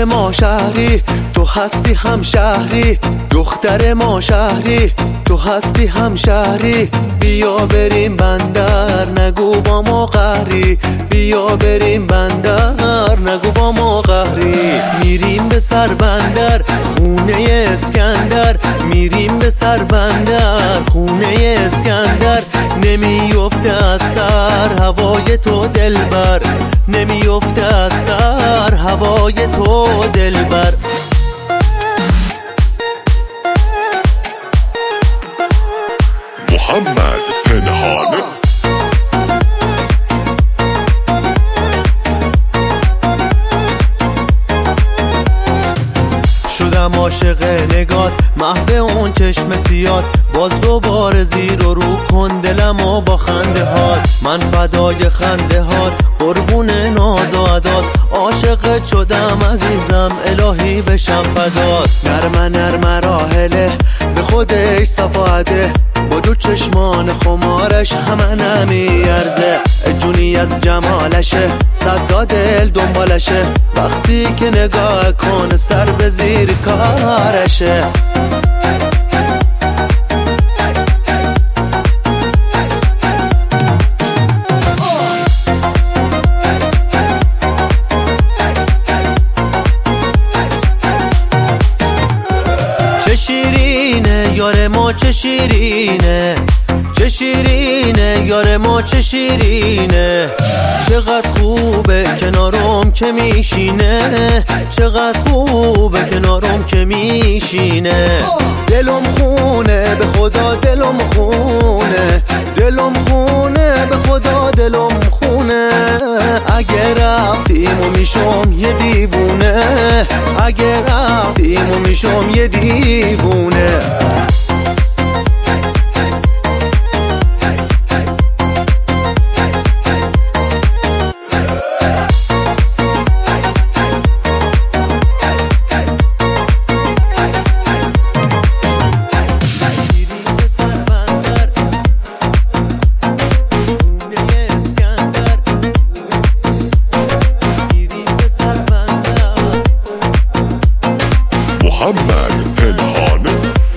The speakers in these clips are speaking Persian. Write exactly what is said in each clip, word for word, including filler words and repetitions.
دختر ما شهری تو هستی هم شهری، دختر ما شهری تو هستی هم شهری. بیا بریم بندر نگو با ما قهری، بیا بریم بندر نگو با ما قهری. میریم به سر بندر خونه اسکندر، میریم به سر بندر خونه اسکندر. نمیفته از سر هوای تو دلبر، نمیفته از سر هوای تو دلبر. محمد پنهانه شدم عاشق نگات محو اون چشم سیاد، باز دوباره زیر و رو کن دلمو با خنده هات. من فدای خنده هات قربون ناز و عدات، عاشقت شدم عزیزم الهی بشم فدات. نرمه نرمه راحله به خودش صفاده، با دو چشمان خمارش همه نمیارزه. جونی از جمالشه صدا دل دنبالشه، وقتی که نگاه کن سر به زیر کارشه. چه شیرینه یار ما چه شیرینه، چه شیرینه یار ما چه شیرینه. چقدر خوبه کنارم که میشینه، چقدر خوبه کنارم که میشینه. دلم خونه به خدا دلم خونه، دلم خونه به خدا دلم خونه. اگه رفتیم و میشم یه دیوونه، اگه رفتیم و میشم یه دیوونه. محمد پنهانه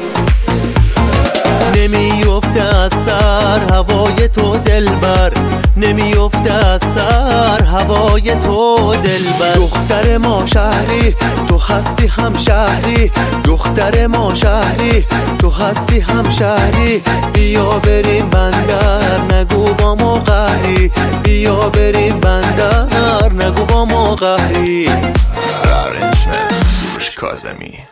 نمیفته از سر هوای تو دلبر، نمیفته از سر هوای تو دلبر. دختر ما شهری تو هستی هم شهری، دختر ما شهری تو هستی هم شهری. بیا بریم بندر نگو با ما قهری، بیا بریم بندر نگو با ما قهری. Arrangement سروش کاظمی.